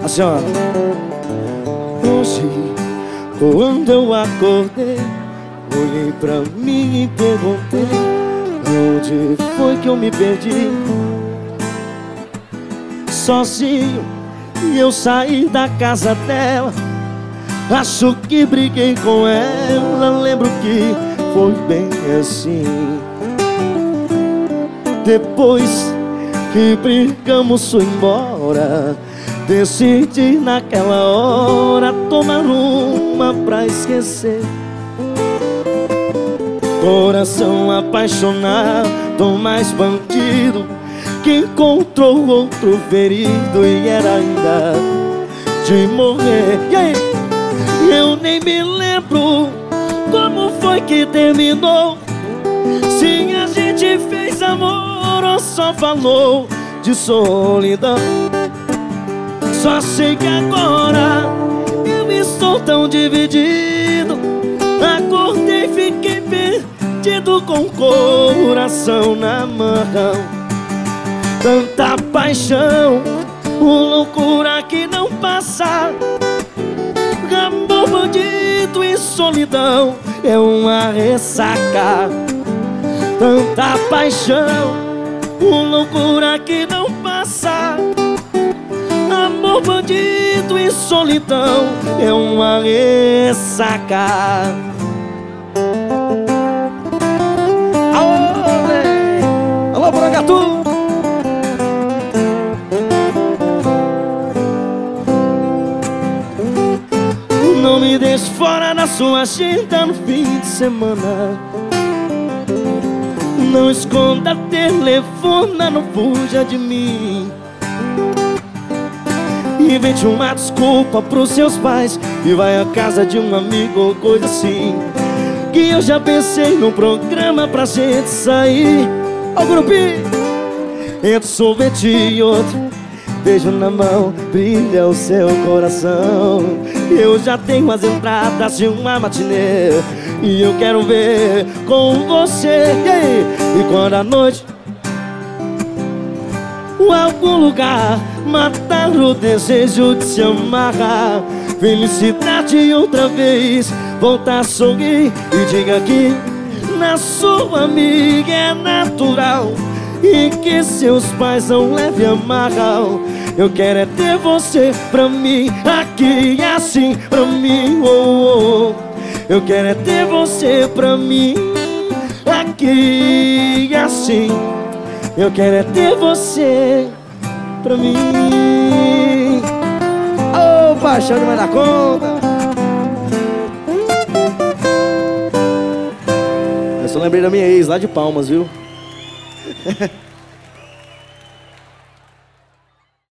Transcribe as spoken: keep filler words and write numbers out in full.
assim, ó. Hoje, quando eu acordei, olhei pra mim e perguntei: onde foi que eu me perdi? Sozinho, e eu saí da casa dela. Acho que briguei com ela. Lembro que foi bem assim. Depois que brigamos, fui embora. Decidi naquela hora tomar uma pra esquecer. Coração apaixonado, mais bandido, que encontrou outro ferido e era ainda de morrer. E aí? Eu nem me lembro como foi que terminou. Se a gente fez amor ou só falou de solidão. Só sei que agora eu estou tão dividido. Acordei e fiquei perdido com o coração na mão. Tanta paixão, uma loucura que não passa. Amor bandido e solidão é uma ressaca. Tanta paixão, uma loucura que não passa. Amor bandido e solidão é uma ressaca. Alô, véi! Alô, Porangatu! Não me deixe fora da sua agenda no fim de semana. Não esconda telefone, não fuja de mim. Invente uma desculpa pros seus pais e vai à casa de um amigo ou coisa assim. Que eu já pensei num programa pra gente sair. Ó o grupinho! Entre um sorvete e outro, beijo na mão, brilha o seu coração. Eu já tenho as entradas de uma matinê e eu quero ver com você. E aí? E quando a noite algum lugar matar o desejo de se amarrar, felicidade outra vez, voltar a sorrir e diga que na sua amiga é natural e que seus pais não levem a mal. Eu quero é ter você pra mim, aqui assim pra mim, oh, oh. Eu quero é ter você pra mim, aqui assim. Eu quero é ter você pra mim. Ô, oh, paixão demais da conta. Eu só lembrei da minha ex lá de Palmas, viu?